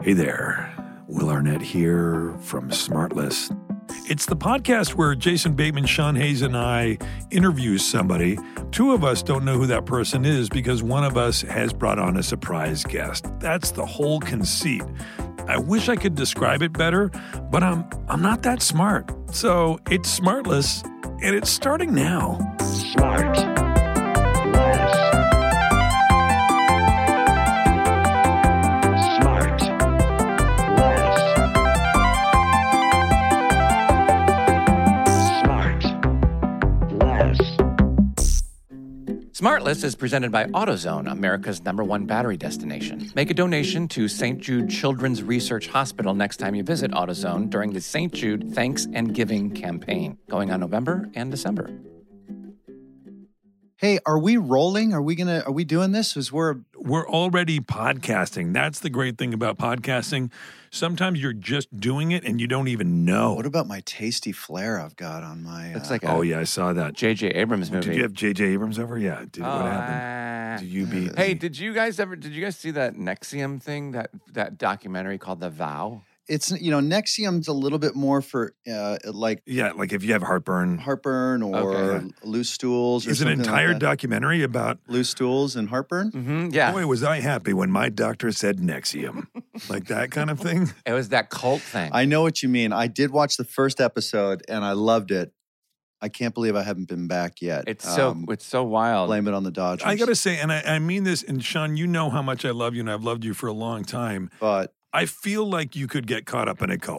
Hey there, Will Arnett here from SmartLess. It's the podcast where Jason Bateman, Sean Hayes, and I interview somebody. Two of us don't know who that person is because one of us has brought on a surprise guest. That's the whole conceit. I wish I could describe it better, but I'm not that smart. So it's SmartLess, and it's starting now. SmartLess. SmartLess is presented by AutoZone, America's #1 battery destination. Make a donation to St. Jude Children's Research Hospital next time you visit AutoZone during the St. Jude Thanks and Giving campaign, going on November and December. Hey, are we rolling? Are we doing this? We're already podcasting. That's the great thing about podcasting. Sometimes you're just doing it and you don't even know. What about my tasty flair I've got on my... Looks like oh, yeah, I saw that. J.J. Abrams movie. Did you have J.J. Abrams over? Yeah. What happened? Did you beat... Hey, did you guys see that NXIVM thing, that documentary called The Vow? It's, NXIVM's a little bit more for Yeah, like if you have heartburn. Or loose stools or Is something an entire like that. documentary about... loose stools and heartburn? Mm-hmm, yeah. Boy, was I happy when my doctor said NXIVM. Like that kind of thing? It was that cult thing. I know what you mean. I did watch the first episode and I loved it. I can't believe I haven't been back yet. It's so wild. Blame it on the Dodgers. I got to say, and I mean this, and Sean, you know how much I love you, and I've loved you for a long time. But... I feel like you could get caught up in a cult.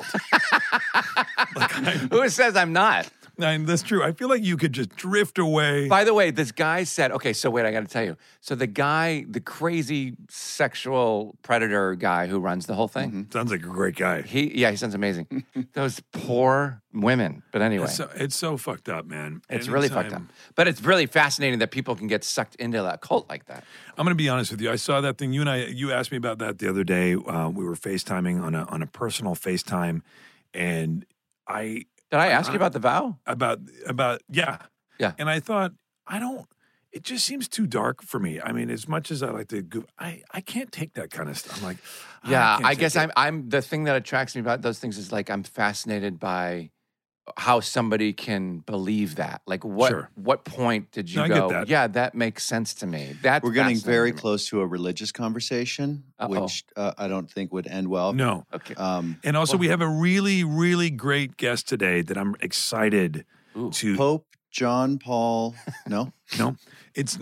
Who says I'm not? That's true. I feel like you could just drift away. By the way, this guy said, okay, so wait, I got to tell you. So the guy, the crazy sexual predator guy who runs the whole thing. Sounds like a great guy. He sounds amazing. Those poor women. But anyway. It's so fucked up, man. It's really fucked up. But it's really fascinating that people can get sucked into that cult like that. I'm going to be honest with you. I saw that thing. You asked me about that the other day. We were FaceTiming on a personal FaceTime, and Did I ask you about The Vow? Yeah. And I thought, it just seems too dark for me. I mean, as much as I like to go, I can't take that kind of stuff. I'm like, I guess I'm the thing that attracts me about those things is like I'm fascinated by how somebody can believe that. Like what point did you go? I get that. Yeah, that makes sense to me. We're getting very close to a religious conversation, which I don't think would end well. No. Okay. And also, we have a really, really great guest today that I'm excited to. Pope John Paul. No, it's.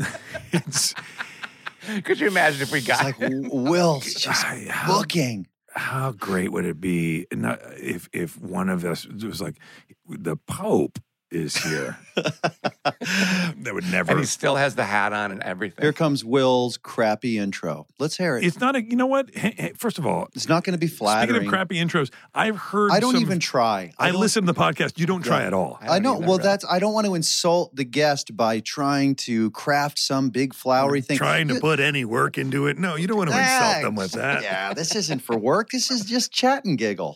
Could you imagine if we got like Will's just booking? How great would it be if one of us was like, the Pope is here? That would never. And he still has the hat on and everything. Here comes Will's crappy intro. Let's hear it. It's not you know what? Hey, first of all, it's not going to be flattering. Speaking of crappy intros, I've heard. I don't even try. I listen to the podcast. You don't try at all. I know. Well, I don't want to insult the guest by trying to craft some big flowery thing. Trying to put any work into it. No, you don't want to insult them with that. Yeah, this isn't for work. This is just chat and giggle.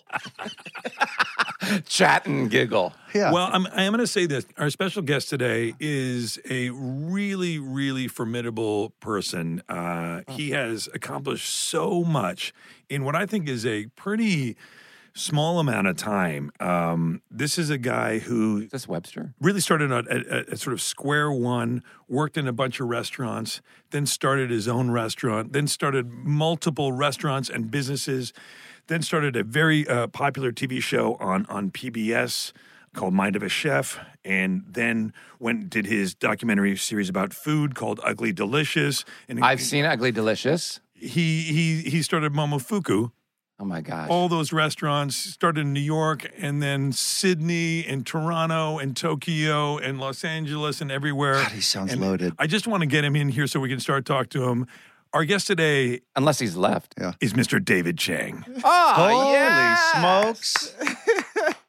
Chat and giggle. Yeah. Well, I am going to say this. Our special guest today is a really, really formidable person. He has accomplished so much in what I think is a pretty small amount of time. This is a guy who... Is this Webster? Really started at sort of square one, worked in a bunch of restaurants, then started his own restaurant, then started multiple restaurants and businesses, then started a very popular TV show on PBS called Mind of a Chef, and then did his documentary series about food called Ugly Delicious. And I've seen Ugly Delicious. He started Momofuku. Oh my gosh. All those restaurants started in New York and then Sydney and Toronto and Tokyo and Los Angeles and everywhere. God, he sounds loaded. I just want to get him in here so we can start talking to him. Our guest today, unless he's left, is Mr. David Chang. Oh, holy yes! smokes!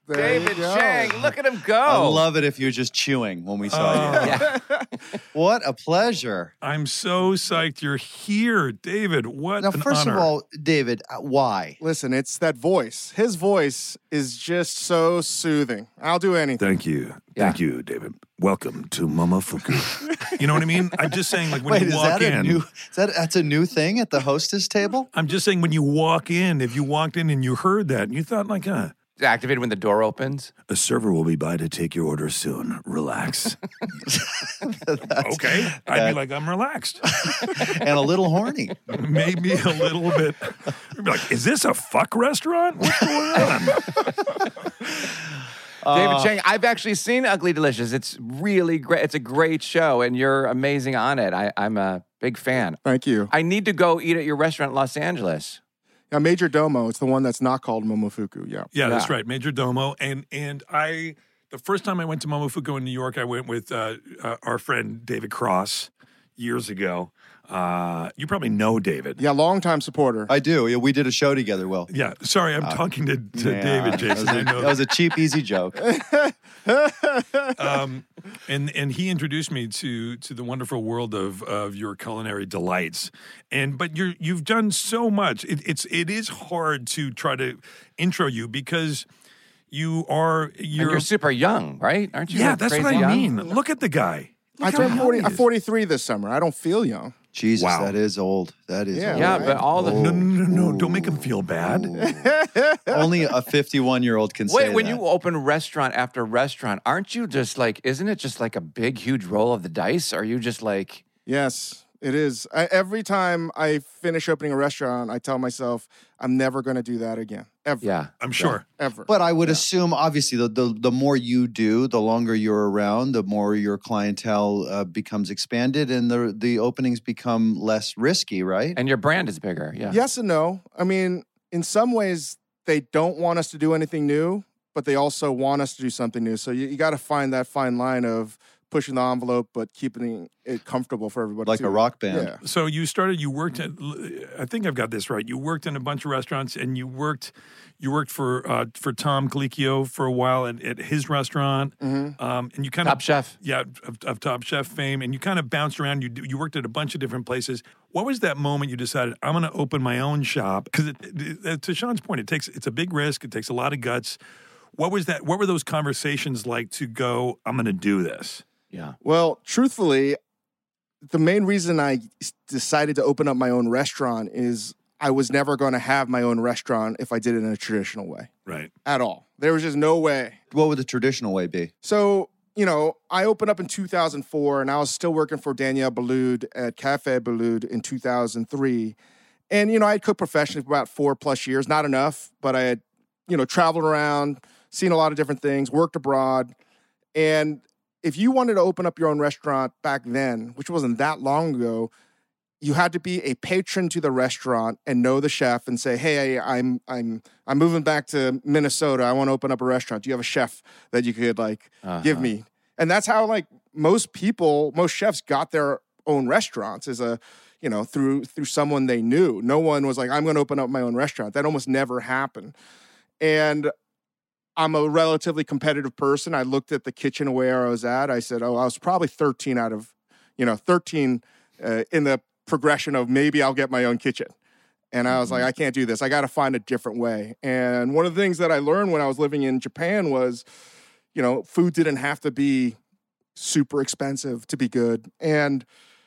There David you go. Chang, look at him go. I love it if you're just chewing when we saw you. Yeah. What a pleasure. I'm so psyched you're here, David. What Now, an first honor. of all, David, why? Listen, it's that voice. His voice is just so soothing. I'll do anything. Thank you. Yeah. Thank you, David. Welcome to Momofuku. You know what I mean? I'm just saying, like, when Wait, you is walk that a in. new? That's a new thing at the hostess table? I'm just saying, when you walk in, if you walked in and you heard that and you thought, like, It's activated when the door opens. a server will be by to take your order soon. Relax. Okay. I'd be like, I'm relaxed. And a little horny. Maybe a little bit. I'd be like, is this a fuck restaurant? What's going on? David Chang, I've actually seen Ugly Delicious. It's really great. It's a great show, and you're amazing on it. I'm a big fan. Thank you. I need to go eat at your restaurant in Los Angeles. Yeah, Major Domo. It's the one that's not called Momofuku. Yeah. Yeah, that's Yeah. right. Major Domo. And the first time I went to Momofuku in New York, I went with our friend David Cross years ago. You probably know David. Yeah, longtime supporter. I do. Yeah, we did a show together, Will. Yeah. Sorry, I'm talking to Yeah, David, Jason. I know. That was a cheap, easy joke. And he introduced me to the wonderful world of your culinary delights. But you've done so much. It is hard to try to intro you because you're You're super young, right? Aren't you? yeah, like that's what crazy I young? mean. Look at the guy. I turned 40. I'm 43 this summer. I don't feel young. Jesus, Wow. that is old. That is Yeah. old. Yeah, but all the No. Don't make him feel bad. Only a 51-year-old can say Wait, when that. you open restaurant after restaurant, aren't you just like? Isn't it just like a big, huge roll of the dice? Are you just like? Yes, it is. Every time I finish opening a restaurant, I tell myself I'm never going to do that again. Ever. Yeah, I'm sure. Ever. But I would assume, obviously, the more you do, the longer you're around, the more your clientele becomes expanded, and the openings become less risky, right? and your brand is bigger. Yeah. Yes and no. I mean, in some ways, they don't want us to do anything new, but they also want us to do something new. So you got to find that fine line of pushing the envelope, but keeping it comfortable for everybody. Like too. a rock band. Yeah. So you worked at, I think I've got this right. You worked in a bunch of restaurants, and you worked for Tom Colicchio for a while at his restaurant, and you kind Top Chef. yeah, of Top Chef fame, and you kind of bounced around. You worked at a bunch of different places. What was that moment you decided I'm going to open my own shop? Because to Sean's point, it's a big risk. It takes a lot of guts. What was that? What were those conversations like to go? I'm going to do this. Yeah. Well, truthfully, the main reason I decided to open up my own restaurant is I was never going to have my own restaurant if I did it in a traditional way Right. at all. There was just no way. What would the traditional way be? So, I opened up in 2004 and I was still working for Danielle Boulud at Cafe Boulud in 2003. And, I had cooked professionally for about 4+ years, not enough, but I had, traveled around, seen a lot of different things, worked abroad. And if you wanted to open up your own restaurant back then, which wasn't that long ago, you had to be a patron to the restaurant and know the chef and say, "Hey, I'm moving back to Minnesota. I want to open up a restaurant. Do you have a chef that you could give me?" And that's how most chefs got their own restaurants is through someone they knew. No one was like, "I'm going to open up my own restaurant." That almost never happened. And I'm a relatively competitive person. I looked at the kitchen where I was at. I said, I was probably 13 out of, 13 in the progression of maybe I'll get my own kitchen. And I was like, I can't do this. I got to find a different way. And one of the things that I learned when I was living in Japan was, food didn't have to be super expensive to be good. And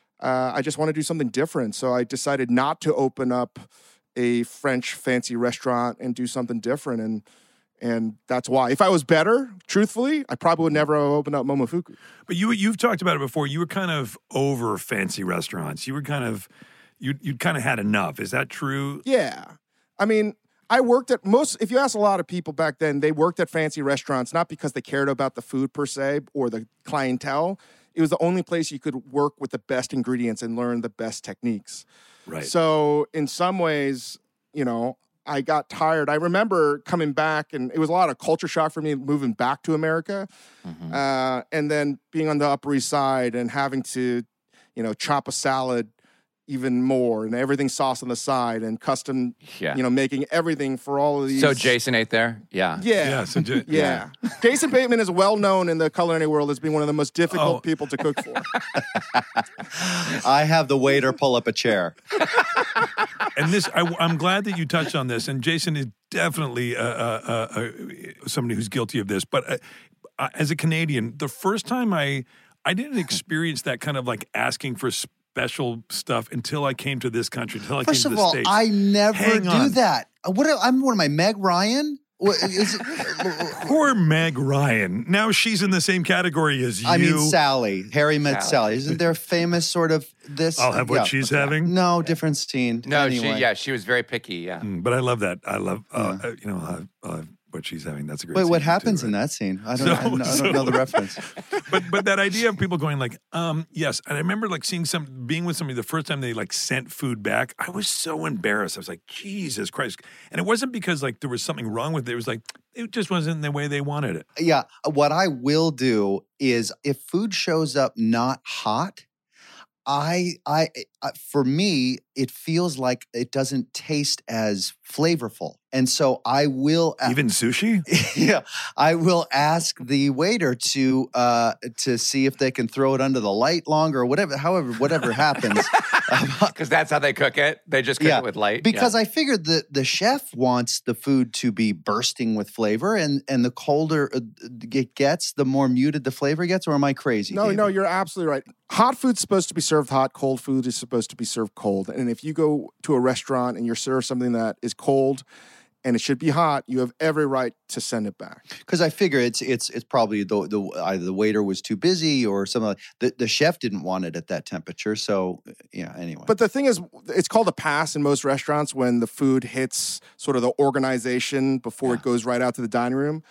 I just want to do something different. So I decided not to open up a French fancy restaurant and do something different. And that's why. If I was better, truthfully, I probably would never have opened up Momofuku. But you've talked about it before. You were kind of over fancy restaurants. You were kind of you'd kind of had enough. Is that true? Yeah. I mean, I worked at if you ask a lot of people back then, they worked at fancy restaurants, not because they cared about the food per se or the clientele. It was the only place you could work with the best ingredients and learn the best techniques. Right. So in some ways, I got tired. I remember coming back, and it was a lot of culture shock for me moving back to America, and then being on the Upper East Side and having to, chop a salad, even more, and everything sauce on the side, and custom, Yeah. making everything for all of these. So Jason ate there? Yeah. Yeah. Yeah. Jason Bateman is well known in the culinary world as being one of the most difficult people to cook for. I have the waiter pull up a chair. And this, I'm glad that you touched on this. And Jason is definitely somebody who's guilty of this. But as a Canadian, the first time I didn't experience that kind of like asking for special stuff until I came to this country, until I First came of to the all, States. I never Hang do on. that. What am I, Meg Ryan? What, is it, Poor Meg Ryan. Now she's in the same category as you. I mean, Sally. Harry Met Sally. Isn't there a famous sort of this? I'll have what she's having. No, different scene. No, anyway. she was very picky, yeah. But I love that. I love, I'll have what she's having. That's a great Wait, scene what too, happens right? in that scene? I don't know the reference. But that idea of people going like, yes. And I remember like being with somebody the first time they like sent food back. I was so embarrassed. I was like, Jesus Christ. And it wasn't because like there was something wrong with it. It was like, it just wasn't the way they wanted it. Yeah, what I will do is if food shows up not hot, I for me, it feels like it doesn't taste as flavorful. And so I will Even sushi? yeah, I will ask the waiter to see if they can throw it under the light longer or whatever happens. Because that's how they cook it. They just cook it with light. Because I figured that the chef wants the food to be bursting with flavor, and the colder it gets, the more muted the flavor gets. Or am I crazy? No, David? you're absolutely right. Hot food's supposed to be served hot. Cold food is supposed to be served cold. And if you go to a restaurant and you're served something that is cold and it should be hot, you have every right to send it back. Because I figure it's probably either the waiter was too busy or something. The chef didn't want it at that temperature. So yeah. Anyway, But the thing is, it's called a pass in most restaurants when the food hits sort of the organization before it goes right out to the dining room.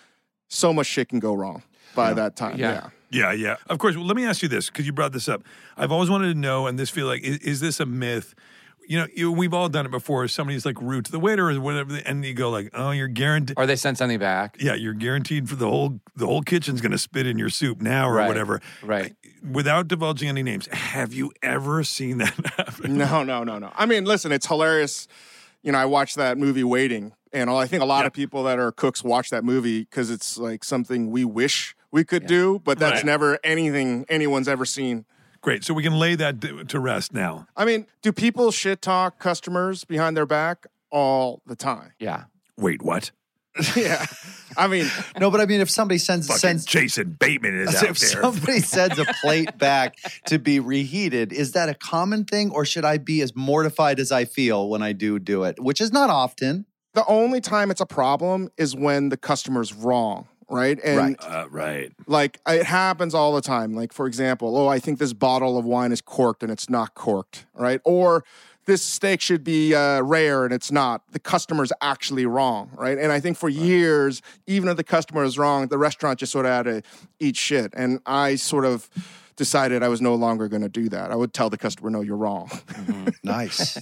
So much shit can go wrong by that time. Yeah. Yeah. Of course. Well, let me ask you this, because you brought this up. I've always wanted to know, and this feel like, is this a myth? We've all done it before. Somebody's like rude to the waiter or whatever, and you go like, "Oh, you're guaranteed." Or they send something back. Yeah, you're guaranteed for the whole kitchen's going to spit in your soup now or whatever. Right. Without divulging any names, have you ever seen that happen? No. I mean, listen, it's hilarious. I watched that movie Waiting, and I think a lot of people that are cooks watch that movie because it's like something we wish we could do, but that's never anything anyone's ever seen. Great. So we can lay that to rest now. I mean, do people shit talk customers behind their back all the time? Yeah. Wait, what? Yeah. I mean, no, but I mean, if somebody sends Jason Bateman is out if there. somebody sends a plate back to be reheated, is that a common thing, or should I be as mortified as I feel when I do it, which is not often? The only time it's a problem is when the customer's wrong. Right. And right. Like it happens all the time. Like, for example, I think this bottle of wine is corked and it's not corked. Right. Or this steak should be rare and it's not. The customer's actually wrong. Right. And I think for years, even if the customer is wrong, the restaurant just sort of had to eat shit. And I sort of decided I was no longer going to do that. I would tell the customer, no, you're wrong. Mm-hmm. Nice.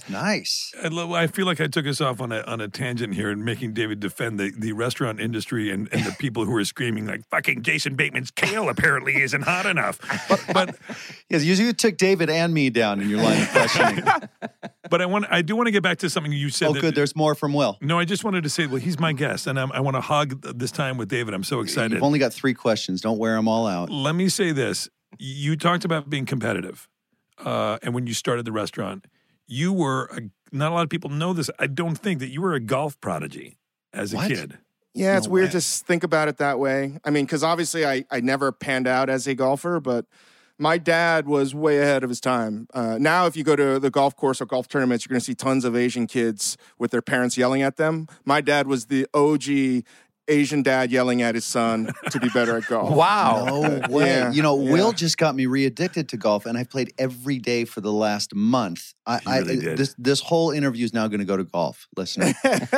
I feel like I took us off on a tangent here and making David defend the restaurant industry and the people who are screaming like, fucking Jason Bateman's kale apparently isn't hot enough. But yes, you took David and me down in your line of questioning. But I do want to get back to something you said. Oh, good. There's more from Will. No, I just wanted to say, well, he's my guest, and I want to hog this time with David. I'm so excited. You've only got 3 questions. Don't wear them all out. Let me say this. You talked about being competitive, and when you started the restaurant, you were not a lot of people know this. I don't think that you were a golf prodigy as a kid. Yeah, it's weird to think about it that way. I mean, because obviously I never panned out as a golfer, but my dad was way ahead of his time. Now, if you go to the golf course or golf tournaments, you're going to see tons of Asian kids with their parents yelling at them. My dad was the OG Asian dad yelling at his son to be better at golf. Wow. No way. Will just got me re-addicted to golf, and I've played every day for the last month. This whole interview is now going to go to golf, listener.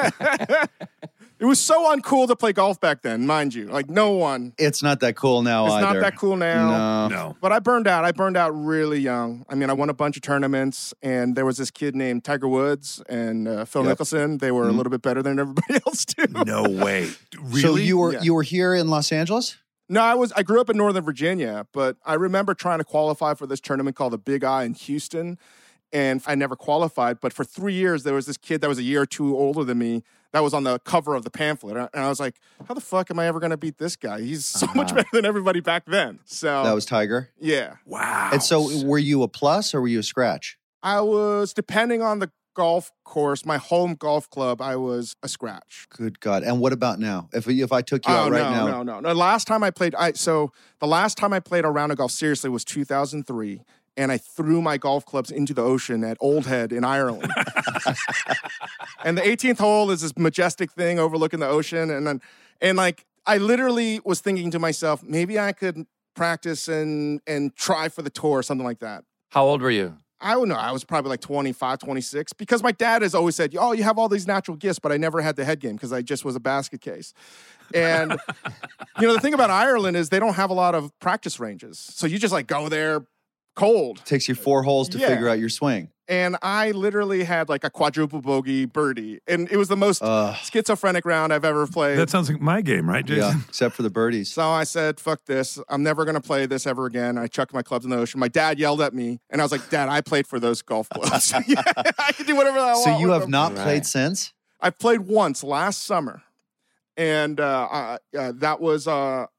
It was so uncool to play golf back then, mind you. Like, no one. It's not that cool now either. It's not that cool now. No. But I burned out. I burned out really young. I mean, I won a bunch of tournaments, and there was this kid named Tiger Woods and Phil Mickelson. They were a little bit better than everybody else, too. No way. Really? So you were here in Los Angeles? No, I grew up in Northern Virginia, but I remember trying to qualify for this tournament called the Big I in Houston. and I never qualified. But for 3 years, there was this kid that was a year or two older than me that was on the cover of the pamphlet. And I was like, how the fuck am I ever going to beat this guy? He's so much better than everybody back then. So That was Tiger? yeah. Wow. And so were you a plus or were you a scratch? I was, depending on the golf course, my home golf club, I was a scratch. Good God. And what about now? If I took you out now. No. The last time I played, the last time I played a round of golf seriously was 2003. And I threw my golf clubs into the ocean at Old Head in Ireland. And the 18th hole is this majestic thing overlooking the ocean. And I literally was thinking to myself, maybe I could practice and try for the tour or something like that. How old were you? I don't know. I was probably like 25, 26, because my dad has always said, oh, you have all these natural gifts, but I never had the head game because I just was a basket case. And, the thing about Ireland is they don't have a lot of practice ranges. So you just like go there cold. Takes you 4 holes to figure out your swing. And I literally had like a quadruple bogey birdie. And it was the most schizophrenic round I've ever played. That sounds like my game, right, Jason? Yeah, except for the birdies. So I said, fuck this. I'm never going to play this ever again. I chucked my clubs in the ocean. My dad yelled at me. And I was like, Dad, I played for those golf clubs. Yeah, I can do whatever I want. So you have not Right. played since? I played once last summer. And that was, I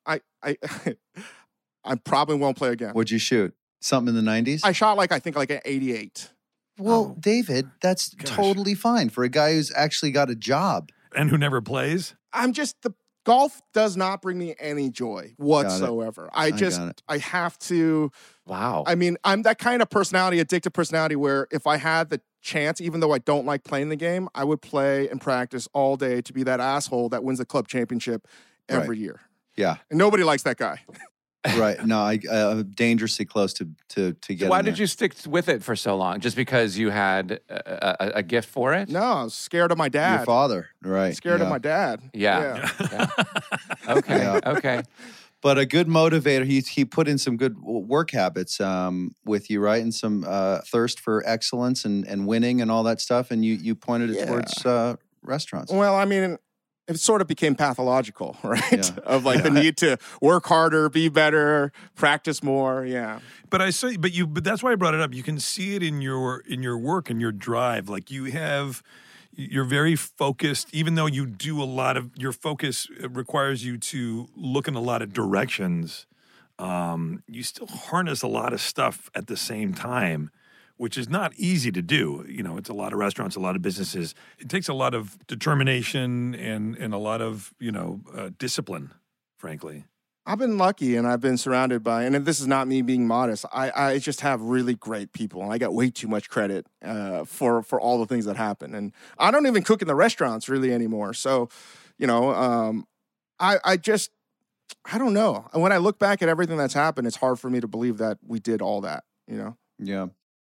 probably won't play again. What'd you shoot? Something in the 90s? I shot I think an 88. Well, David, that's totally fine for a guy who's actually got a job. And who never plays? The golf does not bring me any joy whatsoever. I have to. Wow. I mean, I'm that kind of personality, addictive personality, where if I had the chance, even though I don't like playing the game, I would play and practice all day to be that asshole that wins the club championship every year. Yeah. And nobody likes that guy. Right. No, I'm dangerously close to get. Why did you stick with it for so long? Just because you had a gift for it? No, I was scared of my dad. Your father, right? Scared of my dad. Yeah. Okay. Yeah. Okay. But a good motivator. He put in some good work habits with you, right? And some thirst for excellence and winning and all that stuff. And you pointed it towards restaurants. Well, I mean, it sort of became pathological, right? Yeah. Of the need to work harder, be better, practice more. Yeah. But but that's why I brought it up. You can see it in your work and your drive. Like you're very focused, even though you do a lot of your focus requires you to look in a lot of directions. You still harness a lot of stuff at the same time, which is not easy to do. It's a lot of restaurants, a lot of businesses. It takes a lot of determination and a lot of, discipline, frankly. I've been lucky and I've been surrounded by, and this is not me being modest, I just have really great people and I get way too much credit for all the things that happen. And I don't even cook in the restaurants really anymore. So, I don't know. When I look back at everything that's happened, it's hard for me to believe that we did all that, Yeah.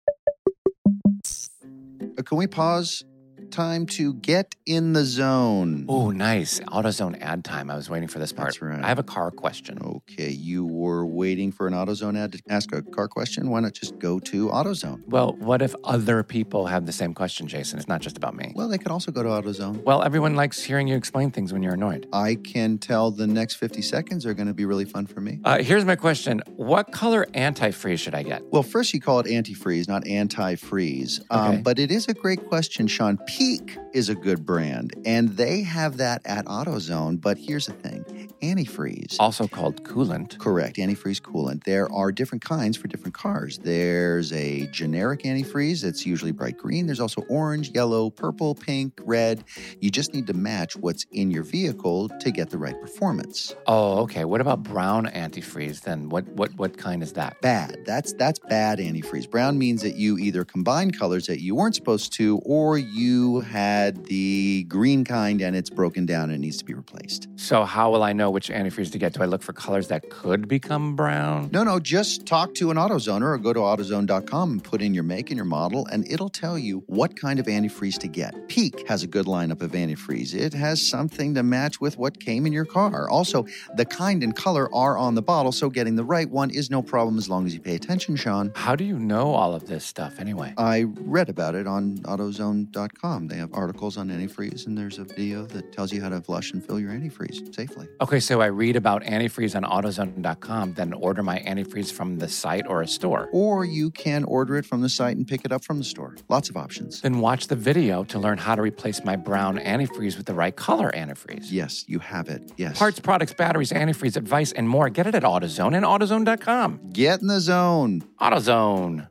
Can we pause time to get in the zone? Oh, nice. AutoZone ad time. I was waiting for this part. That's right. I have a car question. Okay, you were waiting for an AutoZone ad to ask a car question? Why not just go to AutoZone? Well, what if other people have the same question, Jason? It's not just about me. Well, they could also go to AutoZone. Well, everyone likes hearing you explain things when you're annoyed. I can tell the next 50 seconds are going to be really fun for me. Here's my question. What color antifreeze should I get? Well, first you call it antifreeze, not anti-freeze. Okay. But it is a great question, Sean. Peak is a good brand, and they have that at AutoZone. But here's the thing. Antifreeze. Also called coolant. Correct. Antifreeze coolant. There are different kinds for different cars. There's a generic antifreeze that's usually bright green. There's also orange, yellow, purple, pink, red. You just need to match what's in your vehicle to get the right performance. Oh, okay. What about brown antifreeze then? What kind is that? Bad. That's bad antifreeze. Brown means that you either combined colors that you weren't supposed to, or you had the green kind and it's broken down and it needs to be replaced. So how will I know which antifreeze to get? Do I look for colors that could become brown? No, just talk to an AutoZoner or go to AutoZone.com and put in your make and your model, and it'll tell you what kind of antifreeze to get. Peak has a good lineup of antifreeze. It has something to match with what came in your car. Also, the kind and color are on the bottle, so getting the right one is no problem as long as you pay attention, Sean. How do you know all of this stuff anyway? I read about it on AutoZone.com. They have articles articles on antifreeze, and there's a video that tells you how to flush and fill your antifreeze safely. Okay, so I read about antifreeze on AutoZone.com, then order my antifreeze from the site or a store. Or you can order it from the site and pick it up from the store. Lots of options. Then watch the video to learn how to replace my brown antifreeze with the right color antifreeze. Yes, you have it. Yes. Parts, products, batteries, antifreeze, advice, and more. Get it at AutoZone and AutoZone.com. Get in the zone. AutoZone.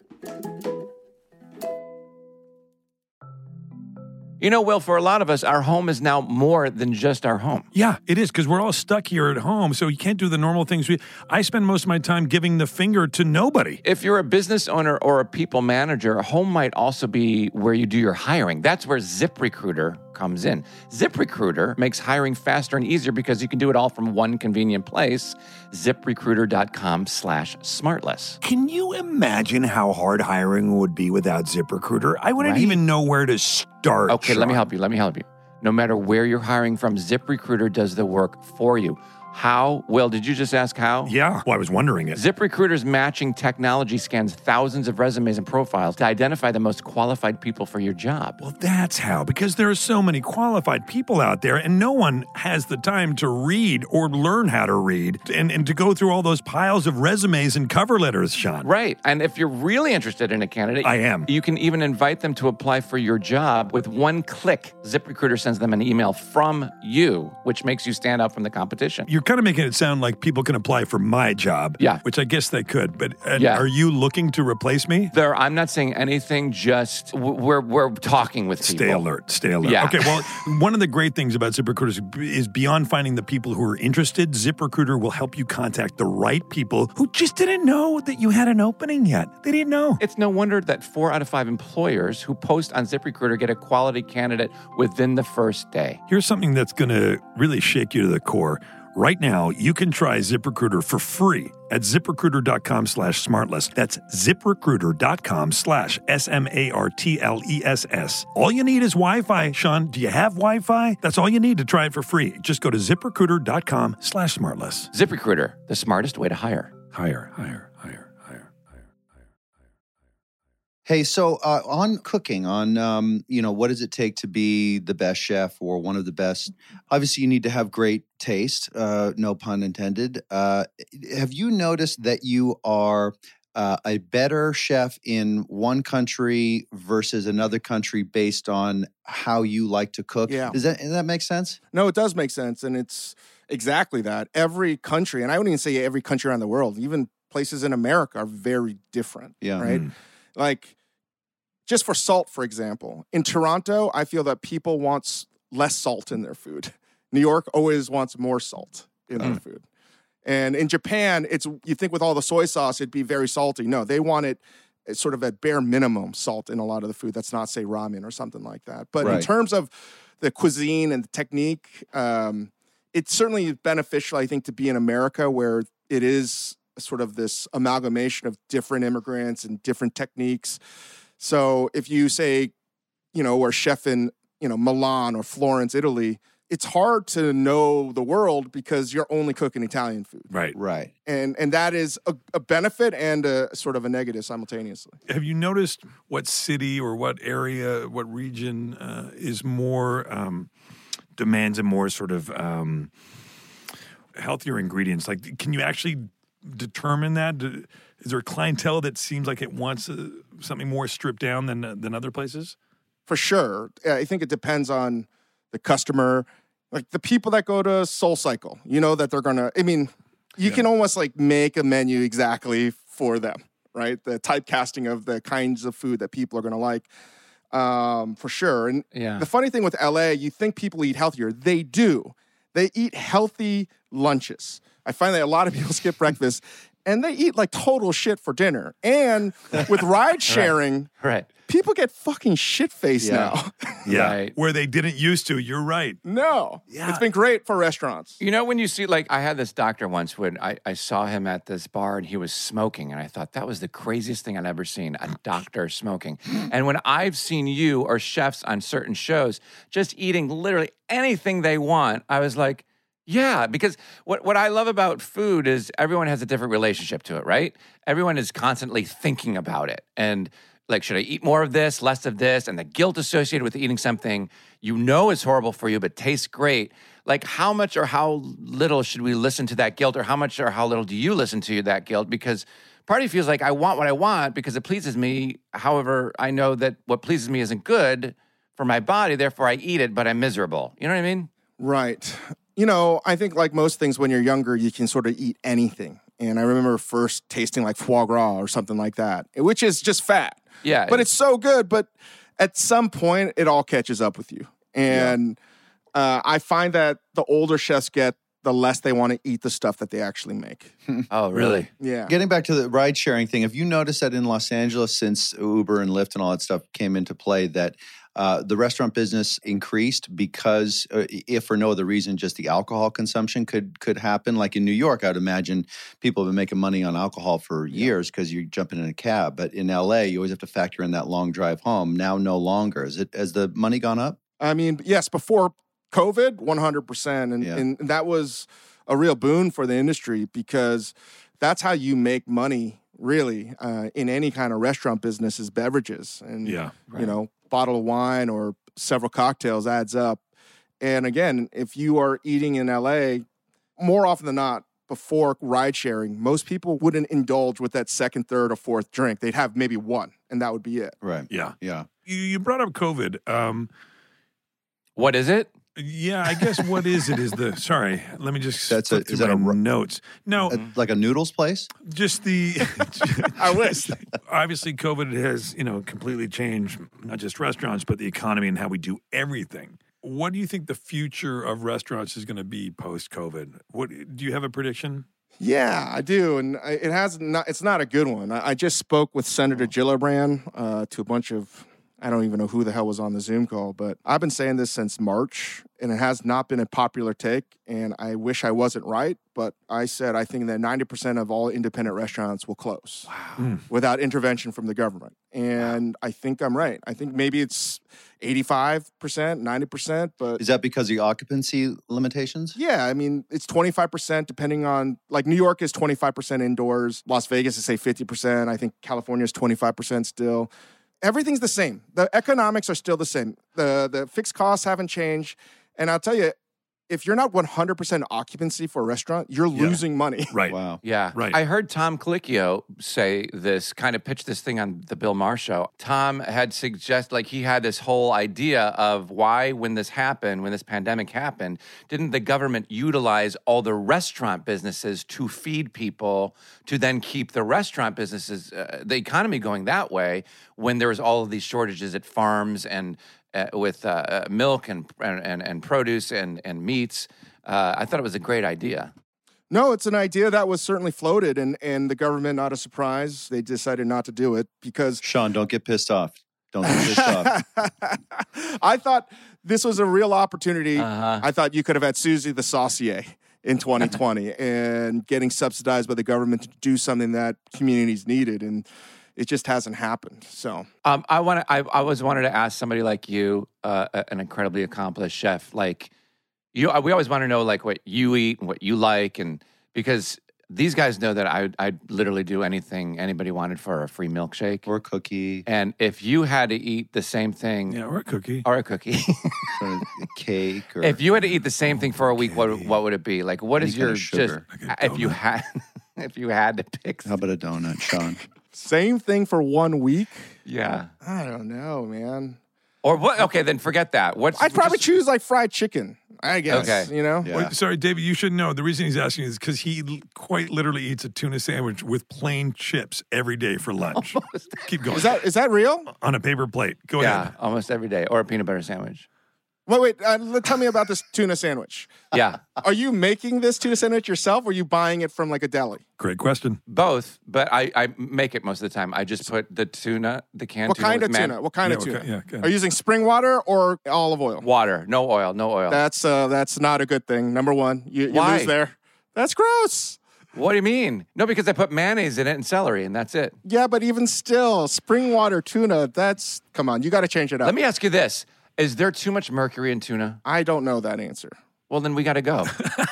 You know, Will, for a lot of us, our home is now more than just our home. Yeah, it is, because we're all stuck here at home, so you can't do the normal things. I spend most of my time giving the finger to nobody. If you're a business owner or a people manager, home might also be where you do your hiring. That's where ZipRecruiter comes in. ZipRecruiter makes hiring faster and easier because you can do it all from one convenient place, ZipRecruiter.com/smartless. Can you imagine how hard hiring would be without ZipRecruiter? I wouldn't even know where to start. Okay, let me help you. No matter where you're hiring from, ZipRecruiter does the work for you. How? Will, did you just ask how? Yeah, well, I was wondering it. ZipRecruiter's matching technology scans thousands of resumes and profiles to identify the most qualified people for your job. Well, that's how, because there are so many qualified people out there, and no one has the time to read or learn how to read and to go through all those piles of resumes and cover letters, Sean. Right. And if you're really interested in a candidate, I am. You can even invite them to apply for your job. With one click, ZipRecruiter sends them an email from you, which makes you stand out from the competition. You're kind of making it sound like people can apply for my job. Yeah. Which I guess they could. But Are you looking to replace me? I'm not saying anything, just we're talking with people. Stay alert. Yeah. Okay, well, one of the great things about ZipRecruiter is beyond finding the people who are interested, ZipRecruiter will help you contact the right people who just didn't know that you had an opening yet. They didn't know. It's no wonder that 4 out of 5 employers who post on ZipRecruiter get a quality candidate within the first day. Here's something that's going to really shake you to the core. Right now, you can try ZipRecruiter for free at ZipRecruiter.com/smartless. That's ZipRecruiter.com/SMARTLESS. All you need is Wi-Fi. Sean, do you have Wi-Fi? That's all you need to try it for free. Just go to ZipRecruiter.com/smartless. ZipRecruiter, the smartest way to hire. Hire. Hey, so on cooking, on what does it take to be the best chef or one of the best? Obviously, you need to have great taste, no pun intended. Have you noticed that you are a better chef in one country versus another country based on how you like to cook? Yeah. Does that make sense? No, it does make sense, and it's exactly that. Every country, and I wouldn't even say every country around the world, even places in America are very different. Yeah. Right. Like, just for salt, for example, in Toronto, I feel that people want less salt in their food. New York always wants more salt in their food. And in Japan, you think with all the soy sauce, it'd be very salty. No, they want it sort of at bare minimum salt in a lot of the food. That's not, say, ramen or something like that. But in terms of the cuisine and the technique, it's certainly beneficial, I think, to be in America, where it is sort of this amalgamation of different immigrants and different techniques. So if you say, are chef in, Milan or Florence, Italy, it's hard to know the world because you're only cooking Italian food. Right. And that is a benefit and a sort of a negative simultaneously. Have you noticed what city or what area, what region is more demands a more sort of healthier ingredients? Like, can you actually determine that? Is there a clientele that seems like it wants something more stripped down than other places? For sure. I think it depends on the customer. Like the people that go to SoulCycle, that they're going to, you can almost like make a menu exactly for them, right? The typecasting of the kinds of food that people are going to like, for sure. And the funny thing with LA, you think people eat healthier. They do. They eat healthy lunches. I find that a lot of people skip breakfast and they eat like total shit for dinner. And with ride sharing, people get fucking shit-faced now. Right. Where they didn't used to. You're right. No. Yeah. It's been great for restaurants. When you see, like, I had this doctor once when I saw him at this bar and he was smoking, and I thought that was the craziest thing I'd ever seen, a doctor smoking. And when I've seen you or chefs on certain shows just eating literally anything they want, I was like, yeah, because what I love about food is everyone has a different relationship to it, right? Everyone is constantly thinking about it. And Like, should I eat more of this, less of this? And the guilt associated with eating something you know is horrible for you but tastes great. Like, how much or how little should we listen to that guilt, or how much or how little do you listen to that guilt? Because part of you feels like I want what I want because it pleases me. However, I know that what pleases me isn't good for my body, therefore I eat it, but I'm miserable. You know what I mean? Right. I think like most things when you're younger, you can sort of eat anything. And I remember first tasting like foie gras or something like that, which is just fat. Yeah. But it's so good. But at some point, it all catches up with you. And I find that the older chefs get, the less they want to eat the stuff that they actually make. Oh, really? Yeah. Getting back to the ride sharing thing, have you noticed that in Los Angeles, since Uber and Lyft and all that stuff came into play, that the restaurant business increased because, if for no other reason, just the alcohol consumption could happen? Like in New York, I would imagine people have been making money on alcohol for years because you're jumping in a cab. But in LA, you always have to factor in that long drive home. Now, no longer. Has the money gone up? I mean, yes, before COVID, 100%. And that was a real boon for the industry because that's how you make money, really, in any kind of restaurant business is beverages. And, bottle of wine or several cocktails adds up. And again, if you are eating in LA, more often than not, before ride sharing, most people wouldn't indulge with that second, third, or fourth drink. They'd have maybe one, and that would be it. Right. Yeah. Yeah. You brought up COVID. What is it? Yeah, I guess what is it is the, sorry, let me just Is that my notes. No, like a noodles place? just the, I wish. obviously COVID has, completely changed not just restaurants, but the economy and how we do everything. What do you think the future of restaurants is going to be post-COVID? Do you have a prediction? Yeah, I do. And it's not a good one. I just spoke with Senator Gillibrand to a bunch of, I don't even know who the hell was on the Zoom call, but I've been saying this since March, and it has not been a popular take, and I wish I wasn't right, but I said I think that 90% of all independent restaurants will close without intervention from the government. And I think I'm right. I think maybe it's 85%, 90%, but... Is that because of the occupancy limitations? Yeah, I mean, it's 25% depending on, like New York is 25% indoors, Las Vegas is say 50%, I think California is 25% still. Everything's the same. The economics are still the same. The fixed costs haven't changed. And I'll tell you, if you're not 100% occupancy for a restaurant, you're losing money. Right. Wow. Yeah. Right. I heard Tom Colicchio say this, kind of pitch this thing on the Bill Maher show. Tom had suggested, he had this whole idea of why, when this pandemic happened, didn't the government utilize all the restaurant businesses to feed people to then keep the restaurant businesses, the economy going that way, when there was all of these shortages at farms and with milk and produce and meats. I thought it was a great idea. No, it's an idea that was certainly floated, and the government, not a surprise, they decided not to do it because... Sean, don't get pissed off. Don't get pissed off. I thought this was a real opportunity. Uh-huh. I thought you could have had Susie the Saucier in 2020 and getting subsidized by the government to do something that communities needed, and it just hasn't happened. So I always wanted to ask somebody like you, an incredibly accomplished chef, like you. We always want to know what you eat and what you like, and because these guys know that I'd literally do anything anybody wanted for a free milkshake Or a cookie. And if you had to eat the same thing, Yeah, or a cookie. or a cookie, Or a cake. Or if you had to eat the same thing for a week, what would it be? What Any is kind your of sugar. Like a if you donut. had if you had to pick? How about a donut, Sean? same thing for 1 week? Yeah. I don't know, man. Or what? Okay, then forget that. I'd probably choose fried chicken, I guess. Okay. Yeah. Yeah. Wait, sorry, David, you should know. The reason he's asking is because he quite literally eats a tuna sandwich with plain chips every day for lunch. Keep going. Is that real? On a paper plate. Go Yeah, ahead. almost every day, or a peanut butter sandwich. Wait. Tell me about this tuna sandwich. Yeah, Are you making this tuna sandwich yourself, or are you buying it from a deli? Great question. both. But I make it most of the time. I just put the canned What tuna. kind with of tuna? What kind of Yeah, tuna? okay, yeah, go ahead. Are you using spring water or olive oil? Water, no oil, no oil. That's not a good thing. Number one, you Why? lose there. That's gross. What do you mean? No, because I put mayonnaise in it and celery, and that's it. Yeah, but even still, spring water tuna, come on, you got to change it up. Let me ask you this. Is there too much mercury in tuna? I don't know that answer. Well, then we got to go.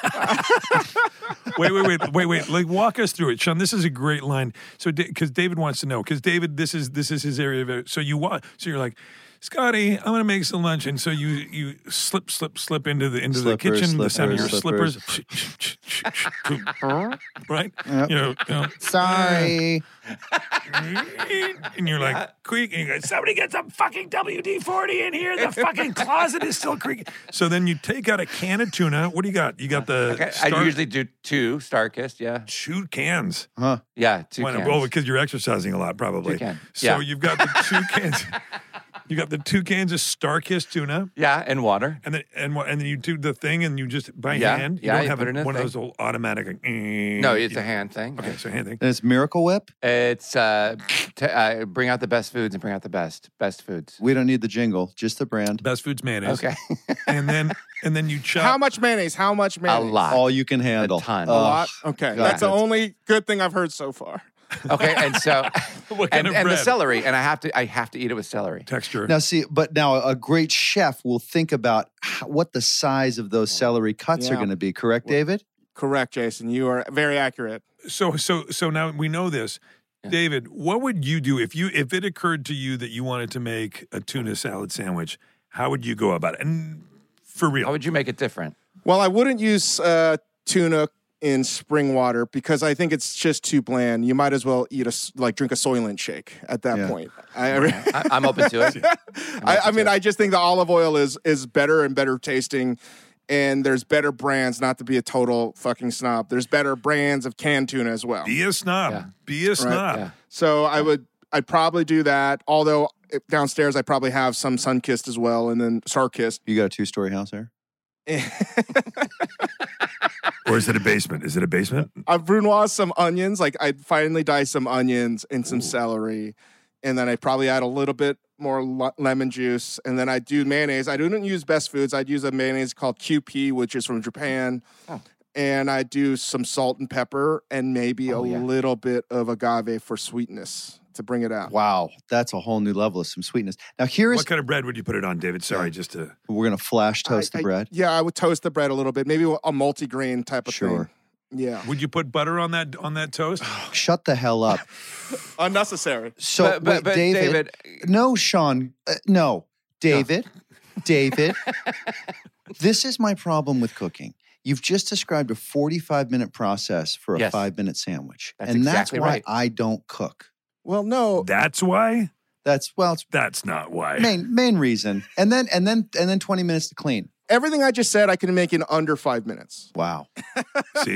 Wait. Like, walk us through it, Sean. This is a great line. So, because David wants to know, because David, this is his area of it. So you're like, Scotty, I'm gonna make some lunch, and so you slip into the kitchen, the sound of your slippers, right? Yep. Sorry. And you're like, quick, and you go, somebody get some fucking WD-40 in here. The fucking closet is still creaking. So then you take out a can of tuna. What do you got? You got the I usually do 2 Starkist, yeah. 2 cans. Huh? Yeah, 2 cans. Well, because you're exercising a lot, probably. 2 cans. So you've got the 2 cans. You got the 2 cans of Starkist tuna. Yeah, and water. And then you do the thing, and you just by Yeah, hand. You yeah, don't you have put it in one a of those thing. old automatic. No, it's a hand thing. Okay, so hand thing. And it's Miracle Whip. It's bring out the best foods and bring out the best foods. We don't need the jingle, just the brand. Best Foods mayonnaise. Okay. and then you chop. How much mayonnaise? How much A mayonnaise? lot. All you can handle. A ton. A lot? Ugh. Okay. God, That's the that's- only good thing I've heard so far. Okay, and so What kind of and the bread? celery, and I have to eat it with celery. Texture. Now, see, but now a great chef will think about what the size of those celery cuts are Yeah. going to be. Correct, David? Correct, Jason. You are very accurate. So now we know this. Yeah. David, what would you do if it occurred to you that you wanted to make a tuna salad sandwich? How would you go about it? And for real. How would you make it different? Well, I wouldn't use tuna in spring water because I think it's just too bland. You might as well drink a Soylent shake at that Yeah. point. I'm open to it. I just think the olive oil is better and better tasting. And there's better brands, not to be a total fucking snob. There's better brands of canned tuna as well. Be a snob. Yeah. Be a snob. Yeah. So I'd probably do that. Although downstairs I probably have some Sunkist as well, and then Starkist. You got a 2-story house there? Or is it a basement? Is it a basement? I've brunoise some onions. Like I'd finally dice some onions and some celery, and then I'd probably add a little bit more lemon juice, and then I do mayonnaise. I don't use Best Foods. I'd use a mayonnaise called QP, which is from Japan. Oh. And I do some salt and pepper and maybe a yeah. little bit of agave for sweetness to bring it out. Wow, that's a whole new level of some sweetness. Now, here's What kind of bread would you put it on, David? Sorry, just to. we're going to flash toast the bread. Yeah, I would toast the bread a little bit. Maybe a multi-grain type of Sure. thing. Yeah. Would you put butter on that toast? Shut the hell up. Unnecessary. So, But wait, David. No, Sean. No, David. David. This is my problem with cooking. You've just described a 45-minute process for a Yes. 5-minute sandwich. That's and exactly that's why right. I don't cook. Well, no. That's why? That's it's That's not why. main reason. And then 20 minutes to clean. Everything I just said, I can make in under 5 minutes. Wow. See?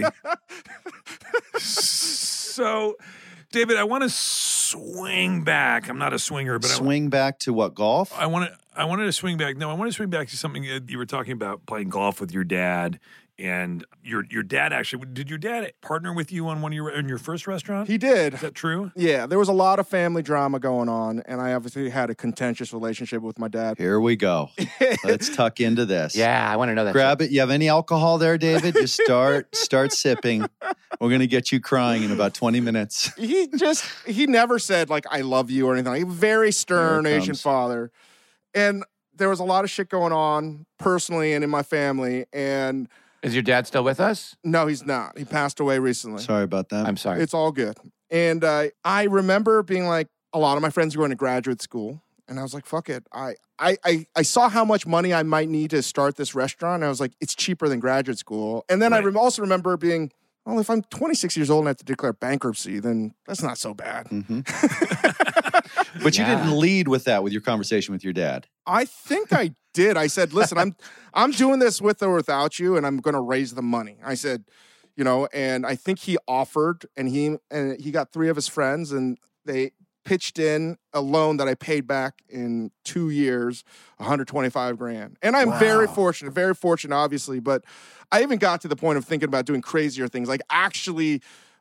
So, David, I want to swing back. I'm not a swinger, but Swing back to what, golf? I wanted to swing back. No, I want to swing back to something you were talking about, playing golf with your dad. And your dad actually, did your dad partner with you on your first restaurant? He did. Is that true? Yeah, there was a lot of family drama going on, and I obviously had a contentious relationship with my dad. Here we go. Let's tuck into this. Yeah, I want to know that. Grab it. You have any alcohol there, David? Just start sipping. We're going to get you crying in about 20 minutes. He never said, like, I love you or anything. Like, very stern Here it Asian comes. father. And there was a lot of shit going on personally and in my family. And Is your dad still with us? no, he's not. He passed away recently. Sorry about that. I'm sorry. It's all good. And I remember being like, a lot of my friends were going to graduate school. And I was like, fuck it. I saw how much money I might need to start this restaurant. And I was like, it's cheaper than graduate school. And then Right. I also remember being, well, if I'm 26 years old and I have to declare bankruptcy, then that's not so bad. But you Yeah. didn't lead with that with your conversation with your dad. I think I did. I said, listen, I'm doing this with or without you, and I'm going to raise the money. I said, and I think he offered, and he got 3 of his friends, and they pitched in a loan that I paid back in 2 years, $125,000. And I'm very fortunate, obviously. But I even got to the point of thinking about doing crazier things, like actually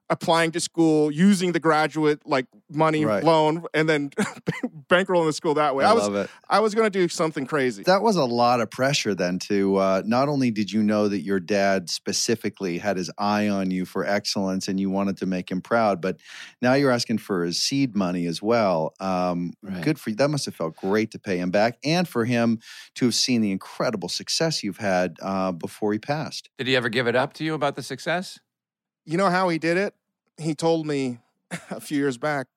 applying to school, using the graduate money loan, and then bankrolling the school that way. I love it. I was going to do something crazy. That was a lot of pressure then to not only did you know that your dad specifically had his eye on you for excellence and you wanted to make him proud, but now you're asking for his seed money as well. Good for you. That must have felt great to pay him back and for him to have seen the incredible success you've had before he passed. Did he ever give it up to you about the success? You know how he did it? He told me a few years back,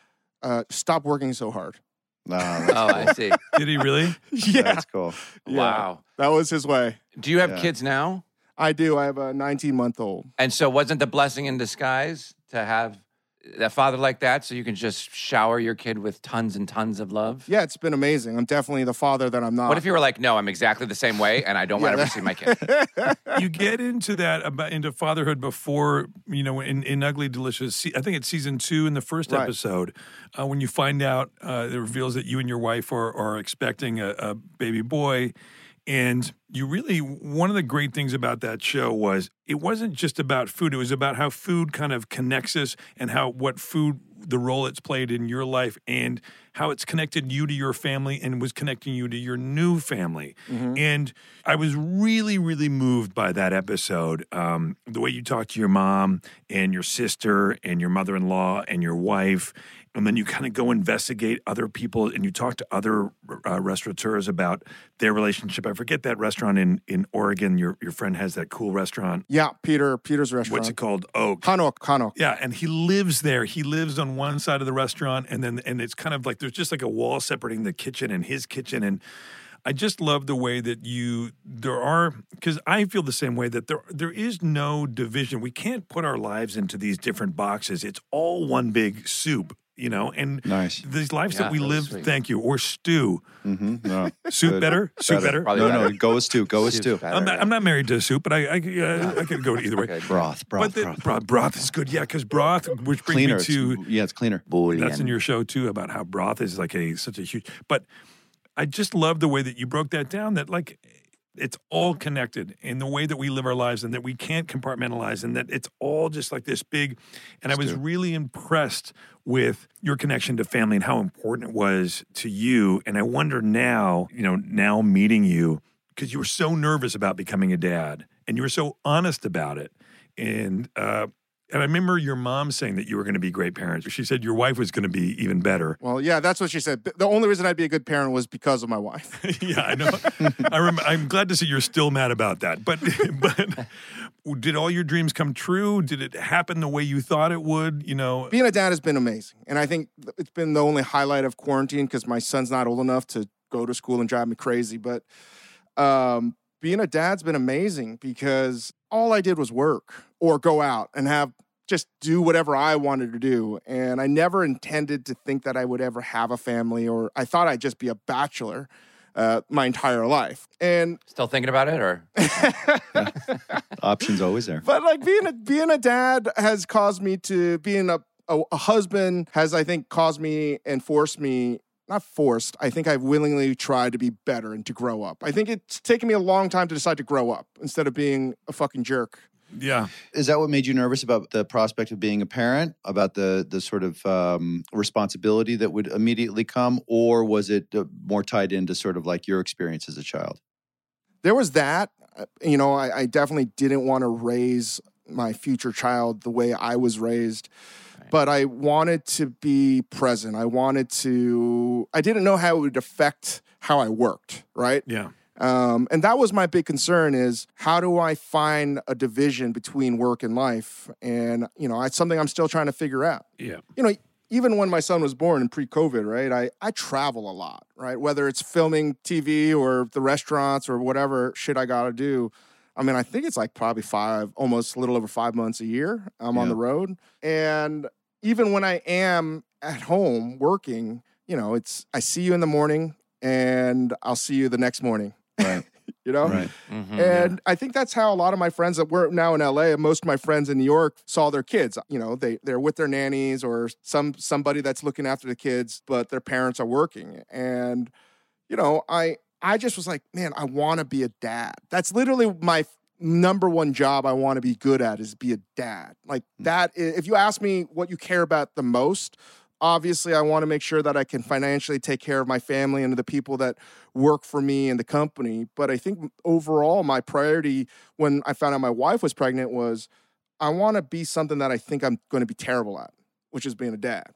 stop working so hard. Cool. I see. Did he really? Yeah. That's cool. Yeah. Wow. That was his way. Do you have kids now? I do. I have a 19-month-old. And so wasn't the blessing in disguise to have a father like that so you can just shower your kid with tons and tons of love? Yeah, it's been amazing. I'm definitely the father that I'm not. What if you were like, no, I'm exactly the same way and I don't want to ever see my kid? You get into that into fatherhood before, in Ugly Delicious. I think it's season 2 in the first episode, when you find out it reveals that you and your wife are expecting a baby boy. And you really, one of the great things about that show was it wasn't just about food. It was about how food kind of connects us and the role it's played in your life and how it's connected you to your family and was connecting you to your new family. Mm-hmm. And I was really, really moved by that episode. The way you talk to your mom and your sister and your mother-in-law and your wife. And then you kind of go investigate other people and you talk to other restaurateurs about their relationship. I forget that restaurant in Oregon. Your friend has that cool restaurant. Yeah, Peter's restaurant. What's it called? Oak. Hanok. Yeah, and he lives there. He lives on one side of the restaurant and it's kind of like there's just like a wall separating the kitchen and his kitchen. And I just love the way that because I feel the same way that there is no division. We can't put our lives into these different boxes. It's all one big soup. And nice. These lives that we live, sweet. Thank you, or stew. Mm-hmm. No, soup good. better? Soup better? No, go with stew. Go with stew. I'm not married to soup, but I could go either way. Okay. Broth. Broth is good, yeah, because broth, which brings cleaner. me to... It's cleaner. That's in your show, too, about how broth is like such a huge... But I just love the way that you broke that down, that it's all connected in the way that we live our lives and that we can't compartmentalize and that it's all just like this big. And I was really impressed with your connection to family and how important it was to you. And I wonder now meeting you, because you were so nervous about becoming a dad and you were so honest about it. And I remember your mom saying that you were going to be great parents. She said your wife was going to be even better. Well, yeah, that's what she said. The only reason I'd be a good parent was because of my wife. Yeah, I know. I'm glad to see you're still mad about that. But did all your dreams come true? Did it happen the way you thought it would? Being a dad has been amazing. And I think it's been the only highlight of quarantine because my son's not old enough to go to school and drive me crazy. But being a dad's been amazing because all I did was work or go out and just do whatever I wanted to do. And I never intended to think that I would ever have a family, or I thought I'd just be a bachelor my entire life. And still thinking about it, or options always there. But being a dad has caused me to being a husband has, I think, caused me and forced me. Not forced. I think I've willingly tried to be better and to grow up. I think it's taken me a long time to decide to grow up instead of being a fucking jerk. Yeah. Is that what made you nervous about the prospect of being a parent, about the sort of responsibility that would immediately come, or was it more tied into sort of like your experience as a child? There was that. I definitely didn't want to raise my future child the way I was raised. But I wanted to be present. I didn't know how it would affect how I worked, right? Yeah. And that was my big concern is how do I find a division between work and life? And, it's something I'm still trying to figure out. Yeah. Even when my son was born in pre-COVID, right, I travel a lot, right? Whether it's filming TV or the restaurants or whatever shit I got to do. I mean, I think it's like probably almost a little over 5 months a year I'm on the road. And even when I am at home working, I see you in the morning and I'll see you the next morning. Right. Right. Mm-hmm, and I think that's how a lot of my friends that were now in LA, and most of my friends in New York saw their kids. They're with their nannies or somebody that's looking after the kids, but their parents are working. And, I just was like, man, I want to be a dad. That's literally number one job I want to be good at is be a dad. Like that, if you ask me what you care about the most, obviously I want to make sure that I can financially take care of my family and the people that work for me and the company. But I think overall my priority when I found out my wife was pregnant was I want to be something that I think I'm going to be terrible at, which is being a dad.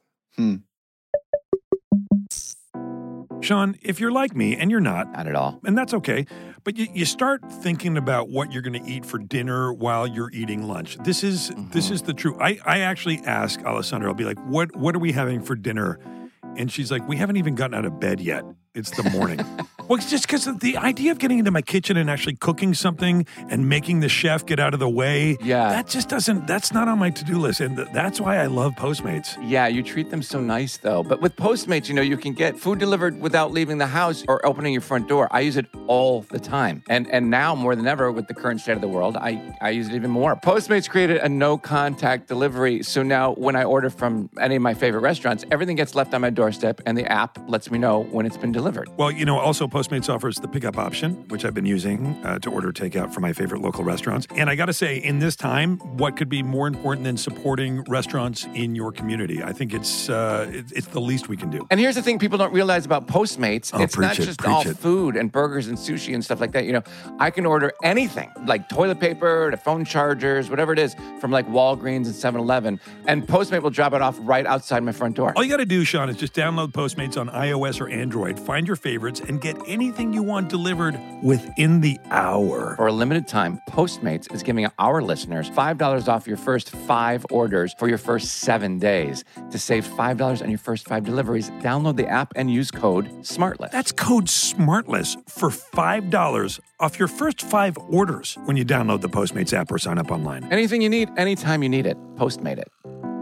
Sean, if you're like me, and you're not Not at all. and that's okay, but you start thinking about what you're going to eat for dinner while you're eating lunch. This is the truth. I actually ask Alessandra, I'll be like, what are we having for dinner? And she's like, we haven't even gotten out of bed yet. It's the morning. Well, it's just because the idea of getting into my kitchen and actually cooking something and making the chef get out of the way, that just that's not on my to-do list. And that's why I love Postmates. Yeah, you treat them so nice, though. But with Postmates, you can get food delivered without leaving the house or opening your front door. I use it all the time. And now, more than ever, with the current state of the world, I use it even more. Postmates created a no-contact delivery. So now when I order from any of my favorite restaurants, everything gets left on my doorstep, and the app lets me know when it's been delivered. Well, also Postmates offers the pickup option, which I've been using to order takeout from my favorite local restaurants. And I got to say, in this time, what could be more important than supporting restaurants in your community? I think it's the least we can do. And here's the thing people don't realize about Postmates. It's not just all food and burgers and sushi and stuff like that. I can order anything, like toilet paper to phone chargers, whatever it is, from like Walgreens and 7-Eleven. And Postmate will drop it off right outside my front door. All you got to do, Sean, is just download Postmates on iOS or Android, find your favorites, and get anything you want delivered within the hour. For a limited time, Postmates is giving our listeners $5 off your first 5 orders for your first 7 days. To save $5 on your first 5 deliveries, download the app and use code SMARTLESS. That's code SMARTLESS for $5 off your first 5 orders when you download the Postmates app or sign up online. Anything you need, anytime you need it, Postmate it.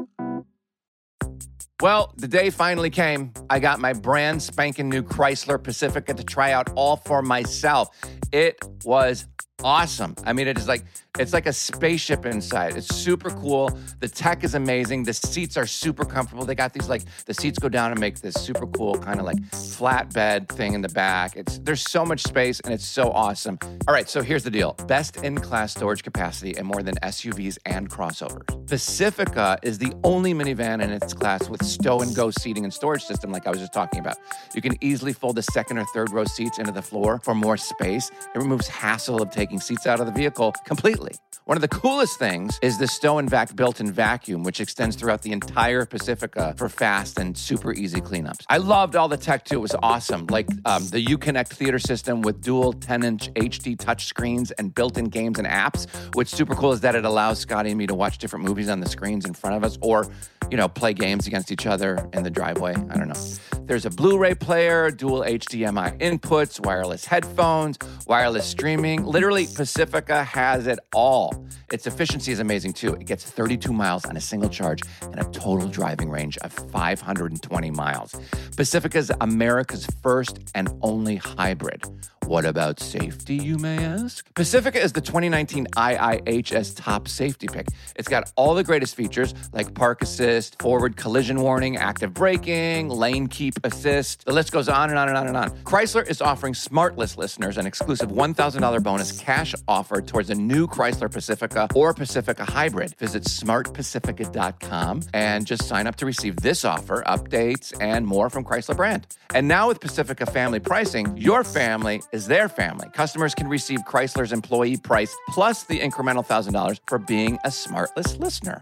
Well, the day finally came. I got my brand spanking new Chrysler Pacifica to try out all for myself. It was awesome. I mean, it's like a spaceship inside. It's super cool. The tech is amazing. The seats are super comfortable. They got these the seats go down and make this super cool kind of like flatbed thing in the back. There's so much space and it's so awesome. All right, so here's the deal. Best in class storage capacity and more than SUVs and crossovers. Pacifica is the only minivan in its class with stow and go seating and storage system like I was just talking about. You can easily fold the second or third row seats into the floor for more space. It removes hassle of taking seats out of the vehicle completely. One of the coolest things is the Stow and Vac built-in vacuum, which extends throughout the entire Pacifica for fast and super easy cleanups. I loved all the tech, too. It was awesome. Like the Uconnect theater system with dual 10-inch HD touchscreens and built-in games and apps. What's super cool is that it allows Scotty and me to watch different movies on the screens in front of us or, play games against each other in the driveway. I don't know. There's a Blu-ray player, dual HDMI inputs, wireless headphones, wireless streaming. Literally, Pacifica has it all. Its efficiency is amazing, too. It gets 32 miles on a single charge and a total driving range of 520 miles. Pacifica is America's first and only hybrid. What about safety, you may ask? Pacifica is the 2019 IIHS top safety pick. It's got all the greatest features like park assist, forward collision warning, active braking, lane keep assist. The list goes on and on and on and on. Chrysler is offering SmartLess listeners an exclusive $1,000 bonus cash offer towards a new Chrysler Pacifica or Pacifica Hybrid. Visit smartpacifica.com and just sign up to receive this offer, updates, and more from Chrysler brand. And now with Pacifica family pricing, your family is their family. Customers can receive Chrysler's employee price plus the incremental $1,000 for being a SmartLess listener.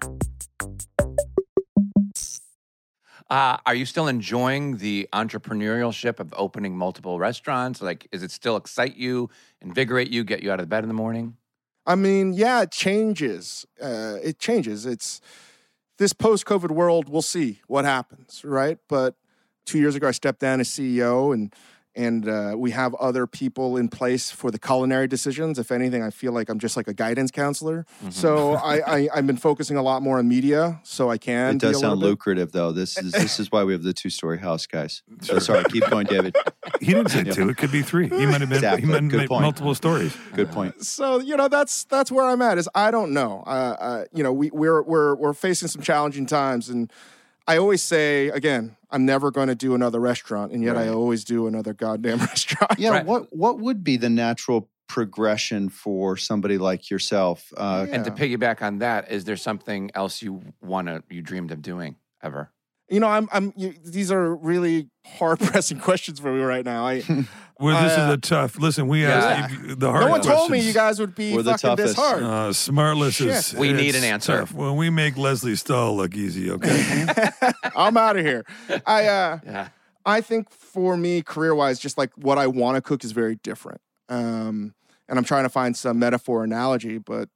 Are you still enjoying the entrepreneurship of opening multiple restaurants? Is it still excite you, invigorate you, get you out of bed in the morning? I mean, yeah, it changes. It changes. It's this post-COVID world. We'll see what happens, right? But 2 years ago, I stepped down as CEO, and we have other people in place for the culinary decisions. If anything, I feel like I'm just like a guidance counselor. Mm-hmm. So I've been focusing a lot more on media, so I can. It does sound lucrative, though. This is why we have the 2-story house, guys. So sorry, keep going, David. He didn't say 2; it could be 3. He might have been. Exactly. He might have made multiple stories. Good point. So that's where I'm at. Is I don't know. We're facing some challenging times, and I always say again, I'm never going to do another restaurant, and yet I always do another goddamn restaurant. Yeah, right. What would be the natural progression for somebody like yourself. And to piggyback on that, is there something else you dreamed of doing ever? You know, these are really hard-pressing questions for me right now. Well, this is a tough. Listen, we asked the hard. No one questions. told me you guys would be fucking this hard. Smartless is. We need an answer. Tough. Well, we make Leslie Stahl look easy. Okay. I'm out of here. I think for me, career-wise, just like what I want to cook is very different. And I'm trying to find some metaphor analogy, but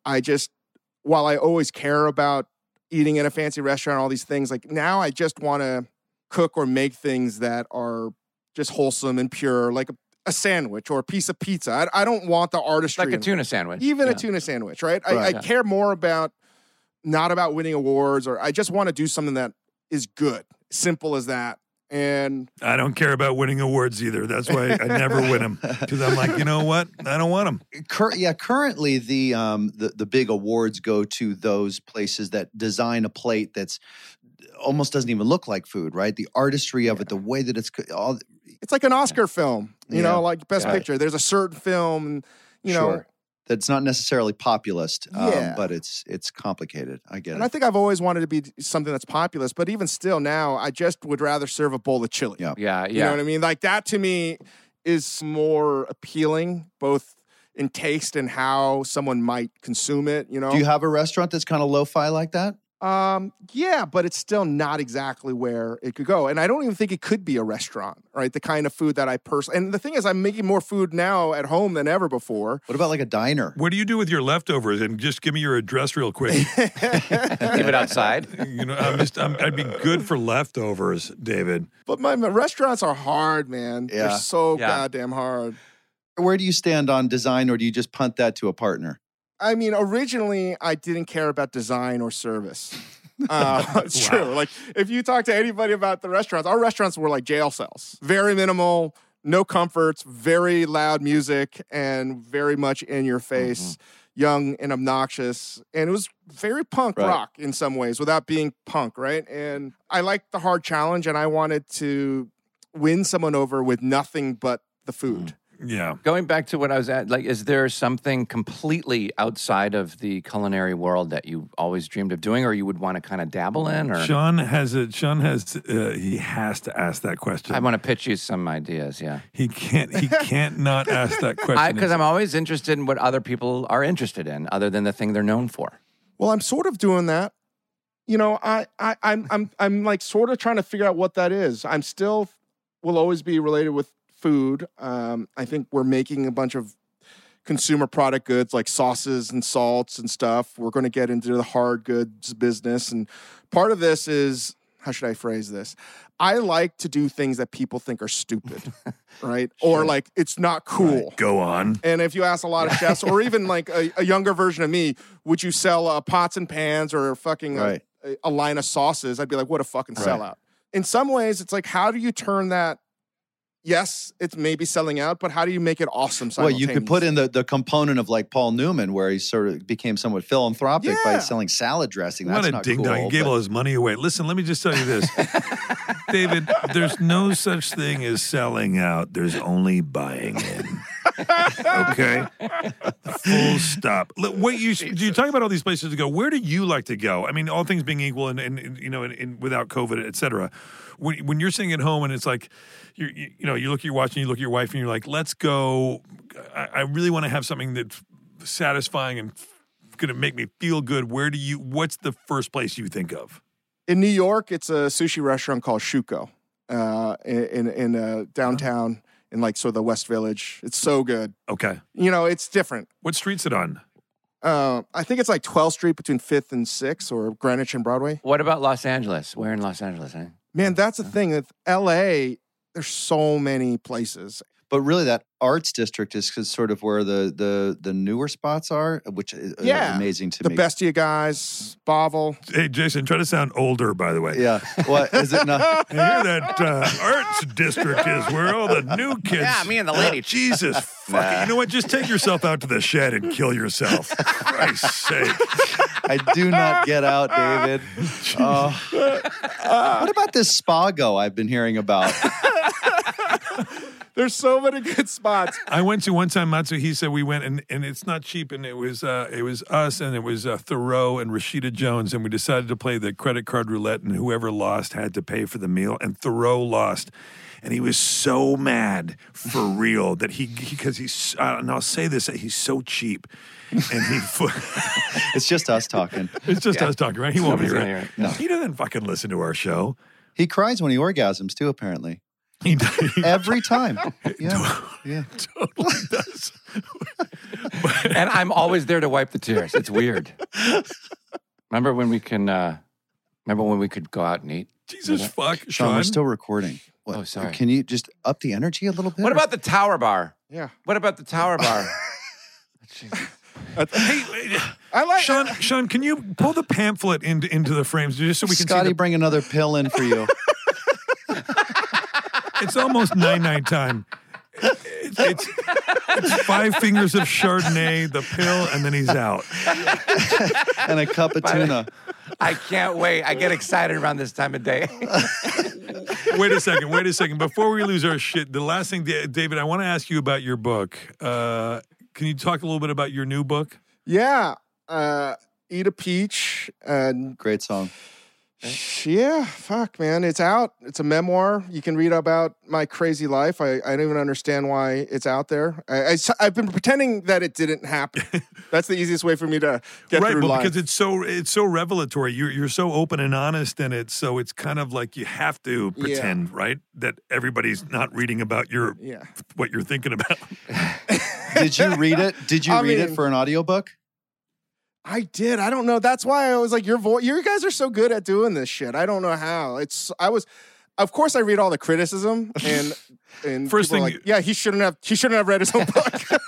while I always care about eating in a fancy restaurant, all these things, like now I just want to cook or make things that are just wholesome and pure, like a sandwich or a piece of pizza. I don't want the artistry. Like a tuna sandwich. Even a tuna sandwich, right? I care more about, not about winning awards, or I just want to do something that is good. Simple as that. And I don't care about winning awards either. That's why I never win them, because I'm like, you know what? I don't want them. Currently the big awards go to those places that design a plate that's almost doesn't even look like food, right? The artistry of it, the way that it's all. It's like an Oscar film, you know, like Best Picture. There's a certain film, you know. That's not necessarily populist, but it's complicated. I get it. And I think I've always wanted to be something that's populist, but even still now, I just would rather serve a bowl of chili. Yeah. You know what I mean? Like that to me is more appealing, both in taste and how someone might consume it, you know? Do you have a restaurant that's kind of lo-fi like that? Yeah, but it's still not exactly where it could go. And I don't even think it could be a restaurant, right? The kind of food that I personally, and the thing is, I'm making more food now at home than ever before. What about like a diner? What do you do with your leftovers? And just give me your address real quick. Leave it outside. You know, I'd be good for leftovers, David. But my restaurants are hard, man. Yeah. They're so goddamn hard. Where do you stand on design, or do you just punt that to a partner? I mean, originally, I didn't care about design or service. It's true. Like, if you talk to anybody about the restaurants, our restaurants were like jail cells. Very minimal, no comforts, very loud music, and very much in your face, young and obnoxious. And it was very punk rock in some ways without being punk, right? And I liked the hard challenge, and I wanted to win someone over with nothing but the food. Yeah. Going back to what I was at, like, is there something completely outside of the culinary world that you always dreamed of doing, or you would want to kind of dabble in? Or Sean has he has to ask that question. I want to pitch you some ideas. Yeah, he can't not ask that question because I'm always interested in what other people are interested in, other than the thing they're known for. Well, I'm sort of doing that. You know, I'm like sort of trying to figure out what that is. I'm still will always be related with food. I think we're making a bunch of consumer product goods like sauces and salts and stuff. We're going to get into the hard goods business. And part of this is, how should I phrase this? I like to do things that people think are stupid, right? Sure. Or like, it's not cool. Right. Go on. And if you ask a lot of chefs, or even like a younger version of me, would you sell pots and pans or fucking a line of sauces? I'd be like, what a fucking sellout. In some ways, it's like, how do you turn that? Yes, it's maybe selling out, but how do you make it awesome simultaneously? Well, you could put in the component of like Paul Newman, where he sort of became somewhat philanthropic by selling salad dressing. That's not ding cool. He gave all his money away. Listen, let me just tell you this. David, there's no such thing as selling out. There's only buying in. Okay? Full stop. Wait, you talk about all these places to go. Where do you like to go? I mean, all things being equal and you know, without COVID, et cetera. When you're sitting at home and it's like, you look at your watch and you look at your wife and you're like, let's go. I really want to have something that's satisfying and going to make me feel good. What's the first place you think of? In New York, it's a sushi restaurant called Shuko in downtown in like sort of the West Village. It's so good. Okay. You know, it's different. What street's it on? I think it's like 12th Street between 5th and 6th, or Greenwich and Broadway. What about Los Angeles? Where in Los Angeles, eh? Man, that's the thing. With LA, there's so many places. But really, that arts district is sort of where the newer spots are, which is amazing to me. The Bestia guys, Bavel. Hey, Jason, try to sound older, by the way. Yeah. What is it not? I hear that arts district is where all the new kids. Yeah, me and the lady. Jesus, fuck it. You know what? Just take yourself out to the shed and kill yourself. For Christ's sake. I do not get out, David. What about this Spago I've been hearing about? There's so many good spots. I went to one time, Matsu, he said we went, and it's not cheap, and it was us, and it was Thoreau and Rashida Jones, and we decided to play the credit card roulette, and whoever lost had to pay for the meal, and Thoreau lost. And he was so mad for real that because he's, and I'll say this, he's so cheap. And It's just us talking. It's just us talking, right? He won't Nobody's hear gonna it. hear it. No. He doesn't fucking listen to our show. He cries when he orgasms too, apparently. He Every time. Yeah. Yeah. totally does. And I'm always there to wipe the tears. It's weird. Remember when we could go out and eat? Jesus fuck, Sean, Sean. we're still recording. What? Oh, sorry. Can you just up the energy a little bit? What about the Tower Bar? Yeah. What about the Tower Bar? Hey, I like Sean, can you pull the pamphlet into the frames just so we can Scotty, see bring another pill in for you. It's almost night time. It's 5 fingers of Chardonnay, the pill, and then he's out. And a cup of tuna. I can't wait. I get excited around this time of day. Wait a second. Before we lose our shit, the last thing, David, I want to ask you about your book. Can you talk a little bit about your new book? Yeah. Eat a Peach. And Great song. yeah, fuck, man. It's out. It's a memoir. You can read about my crazy life. I don't even understand why it's out there. I've been pretending that it didn't happen. That's the easiest way for me to get Right, through but life. because it's so revelatory. You're so open and honest, and it's kind of like you have to pretend, right, that everybody's not reading about what you're thinking about. Did you read it? Did you read it for an audiobook? I did. I don't know. That's why I was like, you guys are so good at doing this shit. I don't know how. Of course I read all the criticism and First people are thing, like, yeah, he shouldn't have read his own book.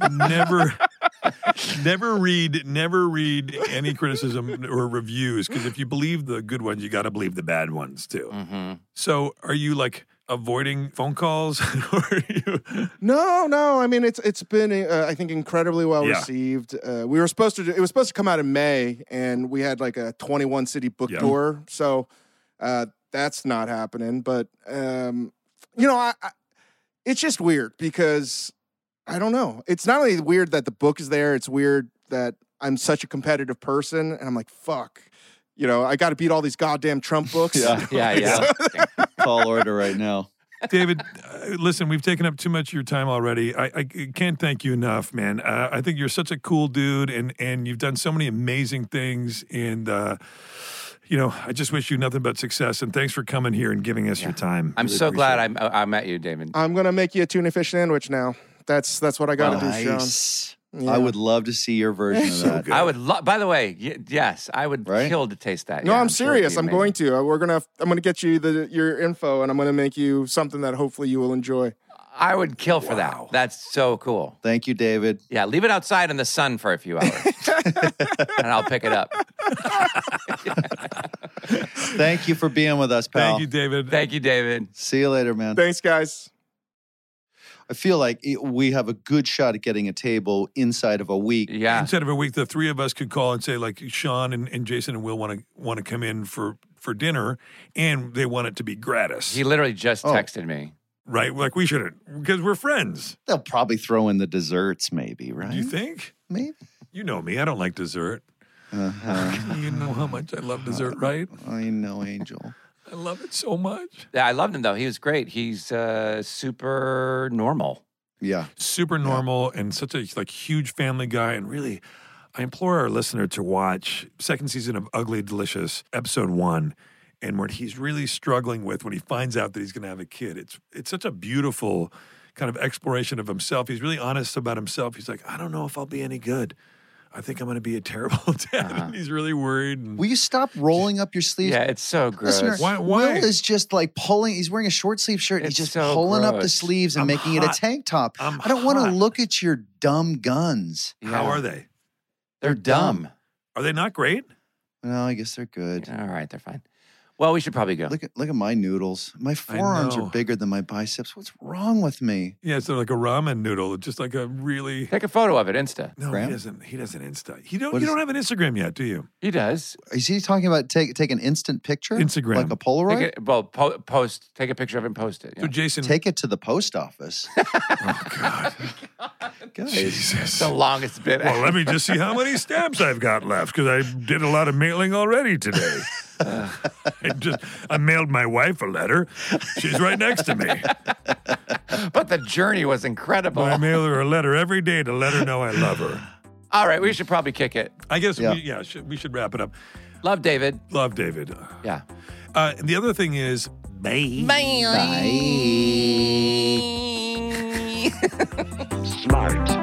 Never read any criticism or reviews, because if you believe the good ones, you got to believe the bad ones too. Mm-hmm. So are you like avoiding phone calls? Or are you... No. I mean, it's been I think incredibly well received. It was supposed to come out in May, and we had like a 21 city book tour, so that's not happening. But it's just weird because I don't know. It's not only weird that the book is there; it's weird that I'm such a competitive person, and I'm like, fuck. I got to beat all these goddamn Trump books. Yeah. Tall order right now. David, listen, we've taken up too much of your time already. I can't thank you enough, man. I think you're such a cool dude, and you've done so many amazing things. And, I just wish you nothing but success. And thanks for coming here and giving us your time. I'm so glad I met you, David. I'm going to make you a tuna fish sandwich now. That's what I got to do, Sean. Yeah. I would love to see your version of that. good. I would by the way, yes, I would kill to taste that. No, Yeah, I'm sure serious. it'd I'm be going to. I'm going to get you your info, and I'm going to make you something that hopefully you will enjoy. I would kill for that. That's so cool. Thank you, David. Yeah, leave it outside in the sun for a few hours, and I'll pick it up. Thank you for being with us, pal. Thank you, David. Thank you, David. See you later, man. Thanks, guys. I feel like we have a good shot at getting a table inside of a week. Yeah. Instead of a week, the three of us could call and say, like, Sean and Jason and Will want to come in for dinner, and they want it to be gratis. He literally just texted me. Right? Like, we shouldn't, because we're friends. They'll probably throw in the desserts, maybe, right? You think? Maybe. You know me. I don't like dessert. Uh-huh. You know how much I love dessert, right? I know, Angel. I love it so much. Yeah, I loved him though. He was great. He's super normal. Yeah. Super normal and such a huge family guy. And really, I implore our listener to watch second season of Ugly Delicious, episode 1, and what he's really struggling with when he finds out that he's going to have a kid. It's such a beautiful kind of exploration of himself. He's really honest about himself. He's like, I don't know if I'll be any good. I think I'm going to be a terrible dad. And he's really worried. And Will you stop rolling up your sleeves? Yeah, it's so gross. Listener, Why? Will is just like pulling. He's wearing a short sleeve shirt. It's He's just so pulling up the gross. sleeves and I'm making it a hot. tank top. I'm I don't want to hot. look at your dumb guns. How are they? They're dumb. Are they not great? Well, I guess they're good. All right, they're fine. Well, we should probably go. Look at my noodles. My forearms are know. bigger than my biceps. What's wrong with me? Yeah, it's like a ramen noodle, just like a really. Take a photo of it, Insta. No, Graham? he doesn't. He doesn't Insta. You What is- don't have an Instagram yet, do you? He does. Is he talking about take an instant picture? Instagram. Like a Polaroid? Take it, well, post. Take a picture of it and post it. So Yeah. Jason, Take it to the post office. oh God, Guys, Jesus. the longest bit. Well, let me just see how many stamps I've got left because I did a lot of mailing already today. I mailed my wife a letter. She's right next to me. But the journey was incredible. I mail her a letter every day to let her know I love her. All right, we should probably kick it. I guess Yeah. we should wrap it up. Love, David. Love, David. Yeah. And the other thing is, bye. Bye. Bye. Smart.